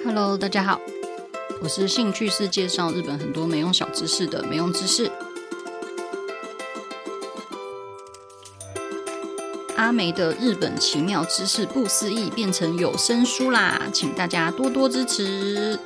Hello， 大家好，我是兴趣是介绍日本很多没用小知识的没用知识。阿梅的日本奇妙知识不思议变成有声书啦，请大家多多支持。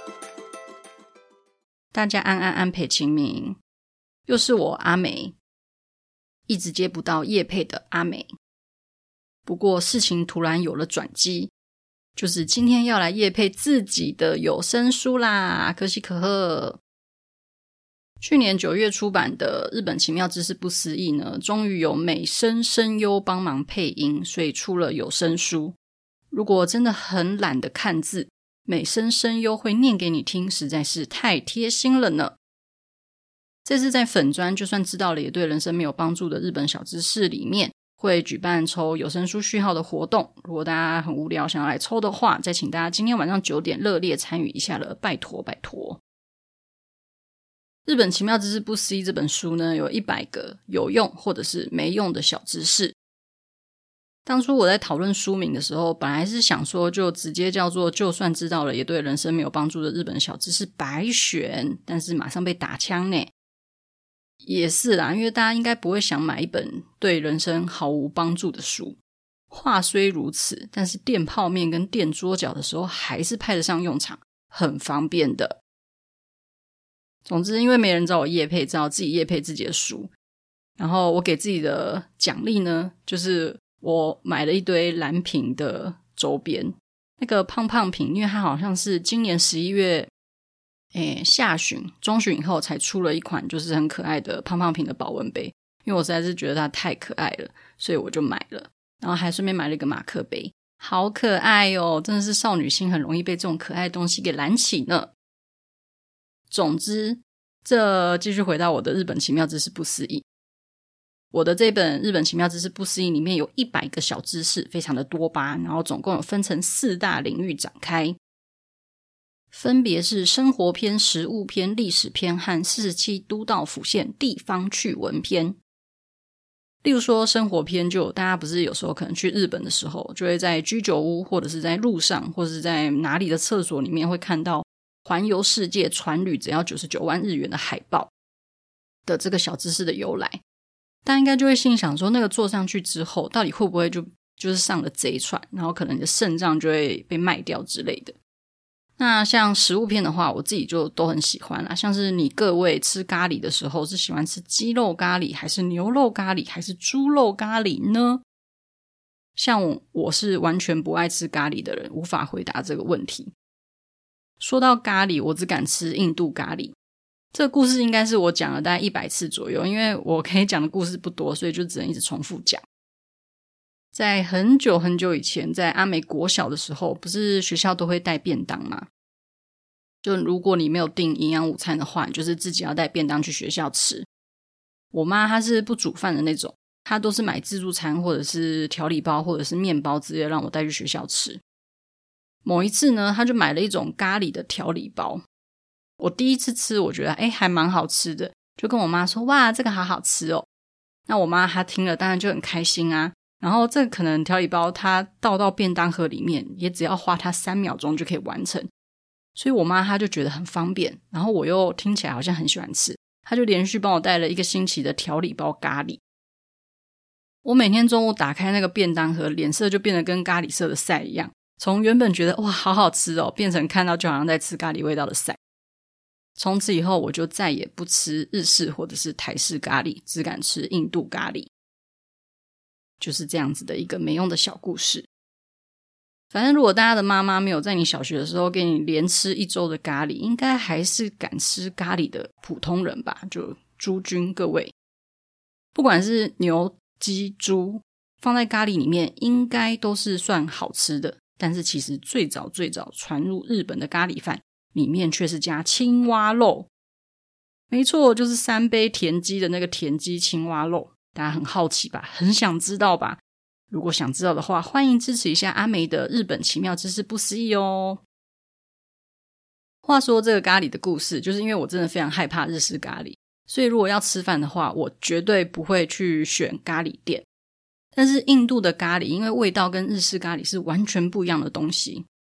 大家安陪清明，又是我阿梅，一直接不到业配的阿梅。不过事情突然有了转机，就是今天要来业配自己的有声书啦，可喜可贺。去年9月出版的日本奇妙知识不思议呢，终于有美声声优帮忙配音，所以出了有声书。如果真的很懒得看字，美声声优会念给你听，实在是太贴心了呢。这次在粉专就算知道了也对人生没有帮助的日本小知识里面，会举办抽有声书序号的活动，如果大家很无聊想要来抽的话，再请大家今天晚上9点热烈参与一下了，拜托拜托。日本奇妙知识不思议这本书呢，有100个有用或者是没用的小知识。当初我在讨论书名的时候，本来是想说就直接叫做就算知道了也对人生没有帮助的日本小知识百选，但是马上被打枪呢。也是啦，因为大家应该不会想买一本对人生毫无帮助的书。话虽如此，但是垫泡面跟垫桌角的时候还是派得上用场，很方便的。总之因为没人找我业配，只好自己业配自己的书。然后我给自己的奖励呢，就是我买了一堆蓝瓶的周边。那个胖胖瓶因为它好像是今年11月下旬中旬以后才出了一款就是很可爱的胖胖瓶的保温杯，因为我实在是觉得它太可爱了，所以我就买了。然后还顺便买了一个马克杯，好可爱哦，真的是少女心很容易被这种可爱的东西给燃起呢。总之，这继续回到我的日本奇妙知识不思议。我的这本日本奇妙知识不思议里面有100个小知识，非常的多吧，然后总共有分成4大领域展开，分别是生活篇、食物篇、历史篇和47都道府县地方趣闻篇。例如说生活篇，就大家不是有时候可能去日本的时候，就会在居酒屋或者是在路上或者是在哪里的厕所里面会看到环游世界船旅只要99万日元的海报的这个小知识的由来。大家应该就会心想说，那个坐上去之后到底会不会就是上了贼船，然后可能你的肾脏就会被卖掉之类的。那像食物篇的话，我自己就都很喜欢啦，像是你各位吃咖喱的时候是喜欢吃鸡肉咖喱还是牛肉咖喱还是猪肉咖喱呢？像我是完全不爱吃咖喱的人，无法回答这个问题。说到咖喱，我只敢吃印度咖喱。这个故事应该是我讲了大概100次左右，因为我可以讲的故事不多，所以就只能一直重复讲。在很久很久以前，在阿美国小的时候，不是学校都会带便当吗？就如果你没有订营养午餐的话，你就是自己要带便当去学校吃。我妈她是不煮饭的那种，她都是买自助餐或者是调理包或者是面包之类让我带去学校吃。某一次呢，她就买了一种咖喱的调理包。我第一次吃我觉得还蛮好吃的，就跟我妈说哇这个好好吃哦。那我妈她听了当然就很开心啊，然后这个可能调理包她倒到便当盒里面也只要花她3秒钟就可以完成，所以我妈她就觉得很方便，然后我又听起来好像很喜欢吃，她就连续帮我带了1个星期的调理包咖喱。我每天中午打开那个便当盒，脸色就变得跟咖喱色的菜一样，从原本觉得哇好好吃哦，变成看到就好像在吃咖喱味道的菜。从此以后我就再也不吃日式或者是台式咖喱，只敢吃印度咖喱。就是这样子的一个没用的小故事。反正如果大家的妈妈没有在你小学的时候给你连吃1周的咖喱，应该还是敢吃咖喱的普通人吧，就诸君各位。不管是牛、鸡、猪放在咖喱里面应该都是算好吃的，但是其实最早传入日本的咖喱饭里面却是加青蛙肉。没错，就是3杯田鸡的那个田鸡青蛙肉。大家很好奇吧，很想知道吧？如果想知道的话，欢迎支持一下阿梅的日本奇妙知识不思议哦。话说这个咖喱的故事，就是因为我真的非常害怕日式咖喱，所以如果要吃饭的话，我绝对不会去选咖喱店。但是印度的咖喱因为味道跟日式咖喱是完全不一样的东西，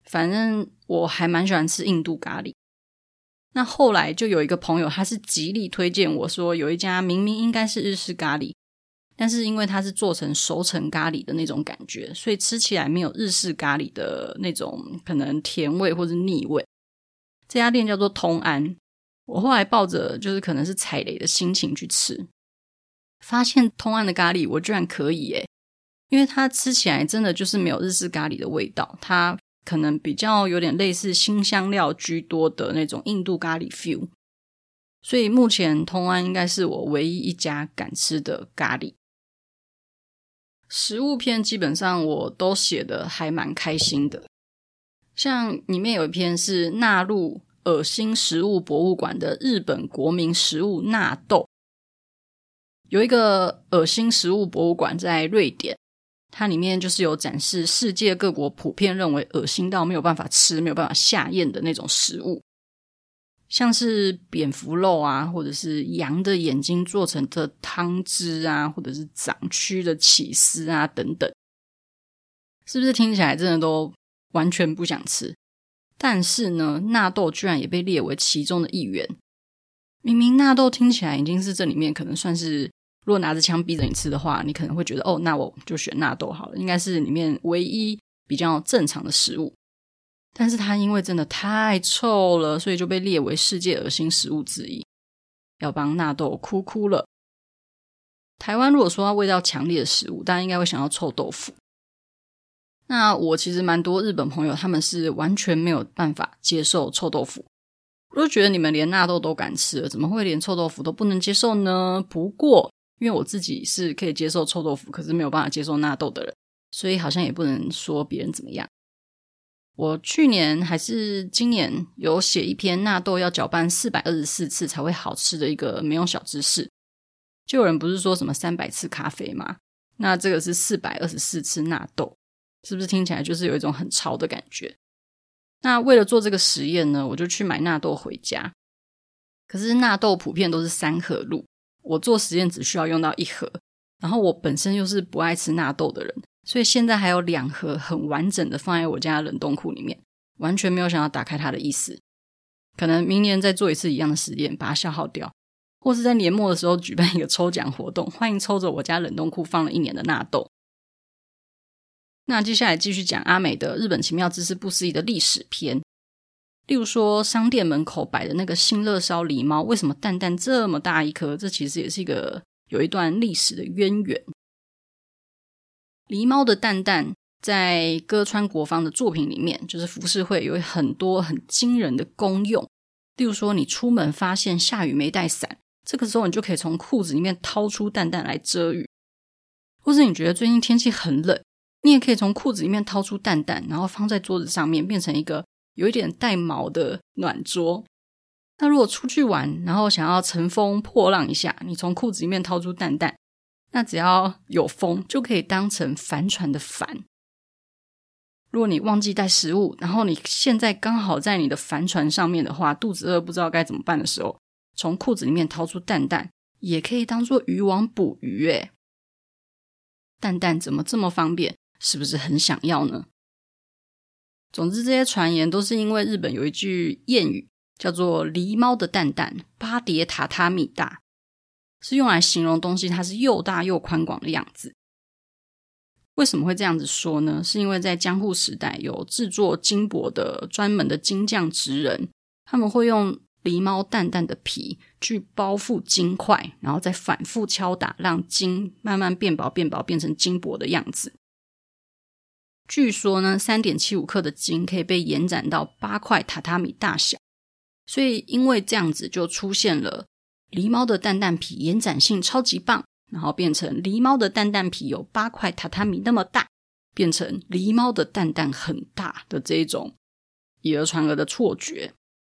反正我还蛮喜欢吃印度咖喱。那后来就有一个朋友，他是极力推荐我说有一家明明应该是日式咖喱，但是因为它是做成熟成咖喱的那种感觉，所以吃起来没有日式咖喱的那种可能甜味或是腻味。这家店叫做通安，我后来抱着就是可能是踩雷的心情去吃，发现通安的咖喱我居然可以耶，因为它吃起来真的就是没有日式咖喱的味道，它可能比较有点类似辛香料居多的那种印度咖喱 feel， 所以目前通安应该是我唯一一家敢吃的咖喱。食物篇基本上我都写得还蛮开心的，像里面有一篇是纳入恶心食物博物馆的日本国民食物纳豆。有一个恶心食物博物馆在瑞典，它里面就是有展示世界各国普遍认为恶心到没有办法吃没有办法下咽的那种食物，像是蝙蝠肉啊，或者是羊的眼睛做成的汤汁啊，或者是掌蛆的起司啊等等，是不是听起来真的都完全不想吃？但是呢，纳豆居然也被列为其中的一员。明明纳豆听起来已经是这里面可能算是，如果拿着枪逼着你吃的话，你可能会觉得哦，那我就选纳豆好了，应该是里面唯一比较正常的食物。但是它因为真的太臭了，所以就被列为世界恶心食物之一，要帮纳豆哭哭了。台湾如果说到味道强烈的食物，大家应该会想到臭豆腐。那我其实蛮多日本朋友，他们是完全没有办法接受臭豆腐。我就觉得你们连纳豆都敢吃了，怎么会连臭豆腐都不能接受呢？不过因为我自己是可以接受臭豆腐，可是没有办法接受纳豆的人，所以好像也不能说别人怎么样。我去年还是今年有写一篇纳豆要搅拌424次才会好吃的一个没用小知识，就有人不是说什么300次咖啡吗？那这个是424次纳豆，是不是听起来就是有一种很潮的感觉？那为了做这个实验呢，我就去买纳豆回家。可是纳豆普遍都是3盒入，我做实验只需要用到1盒，然后我本身又是不爱吃纳豆的人，所以现在还有2盒很完整的放在我家的冷冻库里面，完全没有想要打开它的意思。可能明年再做一次一样的实验，把它消耗掉，或是在年末的时候举办一个抽奖活动，欢迎抽走我家冷冻库放了1年的纳豆。那接下来继续讲阿美的日本奇妙知识不思议的历史篇。例如说商店门口摆的那个新乐烧狸猫，为什么蛋蛋这么大一颗？这其实也是有一段历史的渊源。狸猫的蛋蛋在歌川国芳的作品里面，就是浮世绘有很多很惊人的功用。例如说你出门发现下雨没带伞，这个时候你就可以从裤子里面掏出蛋蛋来遮雨。或是你觉得最近天气很冷，你也可以从裤子里面掏出蛋蛋，然后放在桌子上面，变成一个有一点带毛的暖桌。那如果出去玩，然后想要乘风破浪一下，你从裤子里面掏出蛋蛋，那只要有风就可以当成帆船的帆。如果你忘记带食物，然后你现在刚好在你的帆船上面的话，肚子饿不知道该怎么办的时候，从裤子里面掏出蛋蛋也可以当做渔网捕鱼耶。蛋蛋怎么这么方便，是不是很想要呢？总之这些传言都是因为日本有一句谚语叫做狸猫的蛋蛋8叠榻榻米大，是用来形容东西它是又大又宽广的样子。为什么会这样子说呢？是因为在江户时代有制作金箔的专门的金匠职人，他们会用狸猫蛋蛋的皮去包覆金块，然后再反复敲打，让金慢慢变薄变薄，变成金箔的样子。据说呢 3.75 克的金可以被延展到8块榻榻米大小，所以因为这样子就出现了狸猫的蛋蛋皮延展性超级棒，然后变成狸猫的蛋蛋皮有8块榻榻米那么大，变成狸猫的蛋蛋很大的这一种以讹传讹的错觉。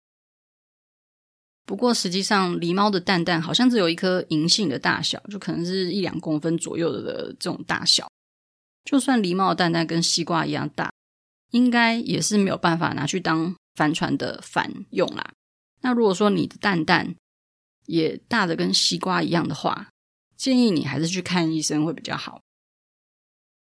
不过实际上狸猫的蛋蛋好像只有一颗银杏的大小，就可能是1-2公分左右的这种大小，就算狸猫的蛋蛋跟西瓜一样大，应该也是没有办法拿去当帆船的帆用啦。那如果说你的蛋蛋也大的跟西瓜一样的话，建议你还是去看医生会比较好。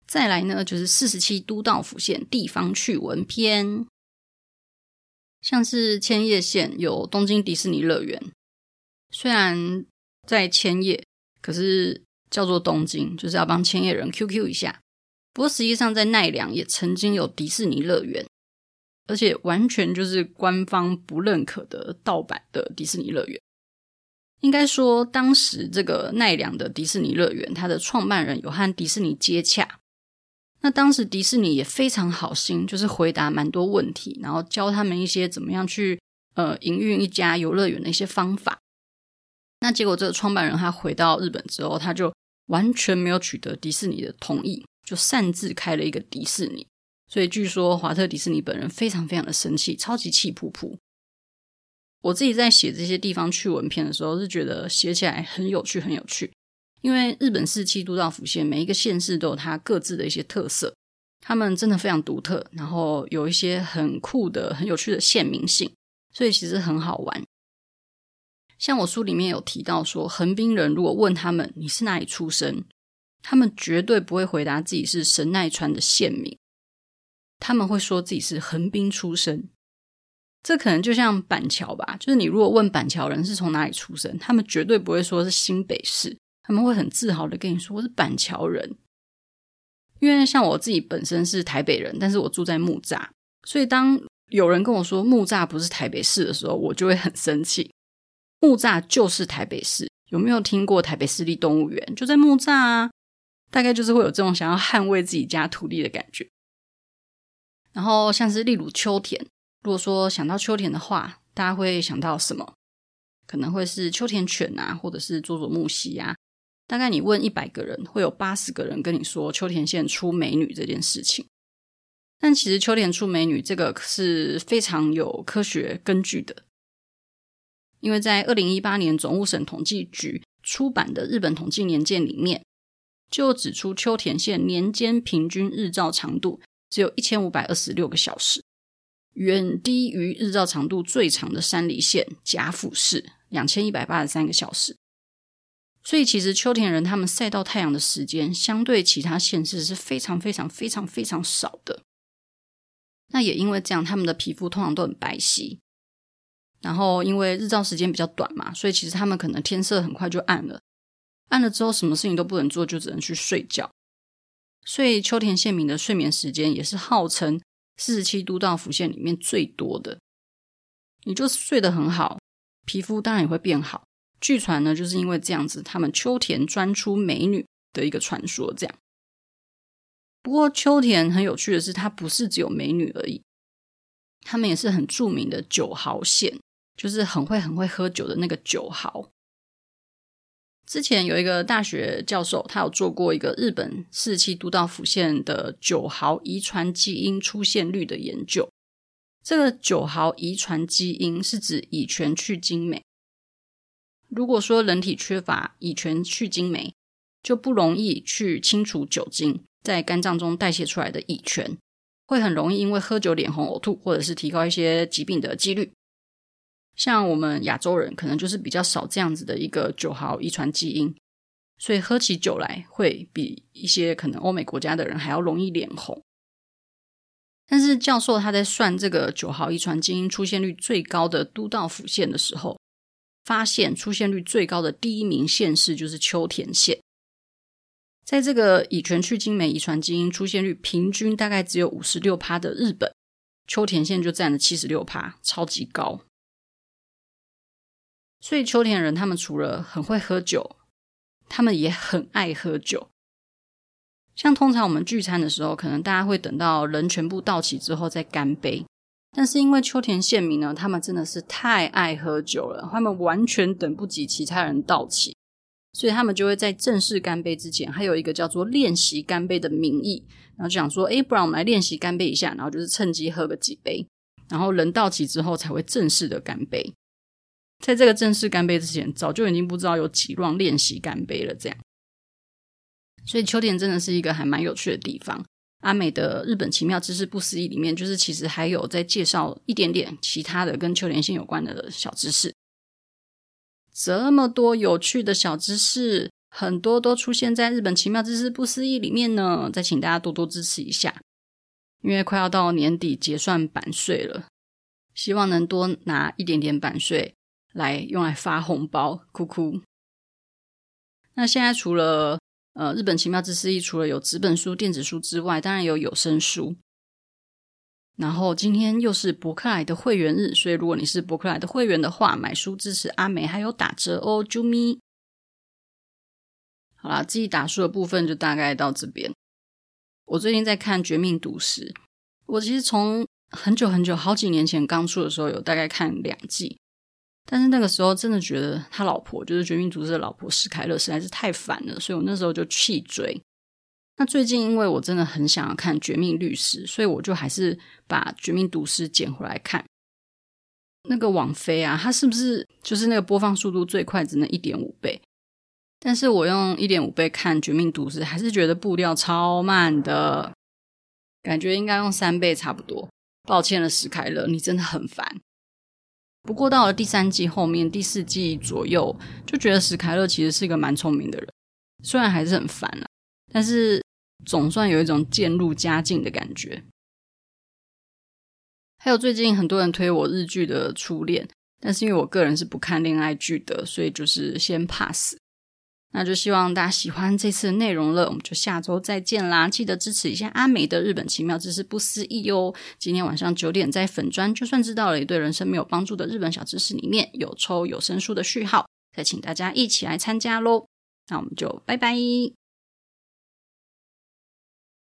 再来呢，就是47都道府县地方趣闻篇。像是千叶县有东京迪士尼乐园，虽然在千叶，可是叫做东京，就是要帮千叶人 QQ 一下。不过实际上在奈良也曾经有迪士尼乐园，而且完全就是官方不认可的盗版的迪士尼乐园。应该说当时这个奈良的迪士尼乐园，它的创办人有和迪士尼接洽，那当时迪士尼也非常好心，就是回答蛮多问题，然后教他们一些怎么样去营运一家游乐园的一些方法。那结果这个创办人他回到日本之后，他就完全没有取得迪士尼的同意，就擅自开了一个迪士尼。所以据说华特迪士尼本人非常非常的生气，超级气噗噗。我自己在写这些地方趣闻篇的时候，是觉得写起来很有趣很有趣。因为日本47都道府县每一个县市都有它各自的一些特色，他们真的非常独特，然后有一些很酷的很有趣的县民性，所以其实很好玩。像我书里面有提到说，横滨人如果问他们你是哪里出生，他们绝对不会回答自己是神奈川的县民，他们会说自己是横滨出生。这可能就像板桥吧，就是你如果问板桥人是从哪里出生，他们绝对不会说是新北市，他们会很自豪的跟你说我是板桥人。因为像我自己本身是台北人，但是我住在木栅，所以当有人跟我说木栅不是台北市的时候，我就会很生气。木栅就是台北市，有没有听过台北市立动物园？就在木栅啊，大概就是会有这种想要捍卫自己家土地的感觉。然后像是例如秋田，如果说想到秋田的话，大家会想到什么？可能会是秋田犬啊，或者是佐佐木希啊。大概你问100个人，会有80个人跟你说秋田县出美女这件事情。但其实秋田出美女这个是非常有科学根据的，因为在2018年总务省统计局出版的日本统计年鉴里面，就指出秋田县年间平均日照长度只有1526个小时，远低于日照长度最长的山梨县甲府市2183个小时。所以其实秋田人他们晒到太阳的时间相对其他县市是非常非常非常非常少的。那也因为这样，他们的皮肤通常都很白皙，然后因为日照时间比较短嘛，所以其实他们可能天色很快就暗了，暗了之后什么事情都不能做，就只能去睡觉。所以秋田县民的睡眠时间也是号称47都道府县里面最多的。你就睡得很好，皮肤当然也会变好。据传呢，就是因为这样子，他们秋田专出美女的一个传说这样。不过秋田很有趣的是，它不是只有美女而已，他们也是很著名的酒豪县，就是很会喝酒的那个酒豪。之前有一个大学教授，他有做过一个日本47都道府县的酒豪遗传基因出现率的研究。这个酒豪遗传基因是指乙醛去精酶。如果说人体缺乏乙醛去精酶，就不容易去清除酒精在肝脏中代谢出来的乙醛，会很容易因为喝酒脸红呕吐，或者是提高一些疾病的几率。像我们亚洲人可能就是比较少这样子的一个酒豪遗传基因，所以喝起酒来会比一些可能欧美国家的人还要容易脸红。但是教授他在算这个酒豪遗传基因出现率最高的都道府县的时候，发现出现率最高的第一名县市就是秋田县。在这个乙醛去精酶遗传基因出现率平均大概只有 56% 的日本，秋田县就占了 76%， 超级高。所以秋田人他们除了很会喝酒，他们也很爱喝酒。像通常我们聚餐的时候，可能大家会等到人全部到齐之后再干杯，但是因为秋田县民呢，他们真的是太爱喝酒了，他们完全等不及其他人到齐，所以他们就会在正式干杯之前还有一个叫做练习干杯的名义，然后就想说不然我们来练习干杯一下，然后就是趁机喝个几杯，然后人到齐之后才会正式的干杯。在这个正式干杯之前，早就已经不知道有几 round 练习干杯了这样。所以秋田真的是一个还蛮有趣的地方。阿美的日本奇妙知识不思议里面，就是其实还有在介绍一点点其他的跟秋田县有关的小知识。这么多有趣的小知识， 很多都出现在日本奇妙知识不思议里面呢，再请大家多多支持一下，因为快要到年底结算版税了，希望能多拿一点点版税来用来发红包，哭哭。那现在除了日本奇妙知识除了有纸本书、电子书之外，当然有声书。然后今天又是博客来的会员日，所以如果你是博客来的会员的话，买书支持阿美还有打折哦，啾咪。好啦，自己打书的部分就大概到这边。我最近在看《绝命毒师》，我其实从很久很久好几年前刚出的时候有大概看2季，但是那个时候真的觉得他老婆就是绝命毒师的老婆史凯勒实在是太烦了，所以我那时候就弃追。那最近因为我真的很想要看绝命律师，所以我就还是把绝命毒师捡回来看。那个网飞啊，它是不是就是那个播放速度最快只能 1.5 倍，但是我用 1.5 倍看绝命毒师还是觉得步调超慢的，感觉应该用3倍差不多。抱歉了史凯勒，你真的很烦。不过到了第3季后面第4季左右，就觉得史凯勒其实是一个蛮聪明的人，虽然还是很烦啦，但是总算有一种渐入佳境的感觉。还有最近很多人推我日剧的初恋，但是因为我个人是不看恋爱剧的，所以就是先 pass。那就希望大家喜欢这次的内容了，我们就下周再见啦！记得支持一下阿美的日本奇妙知识不思议哦。今天晚上9点在粉专就算知道了也对人生没有帮助的日本小知识里面有抽有声书的序号，再请大家一起来参加咯。那我们就拜拜。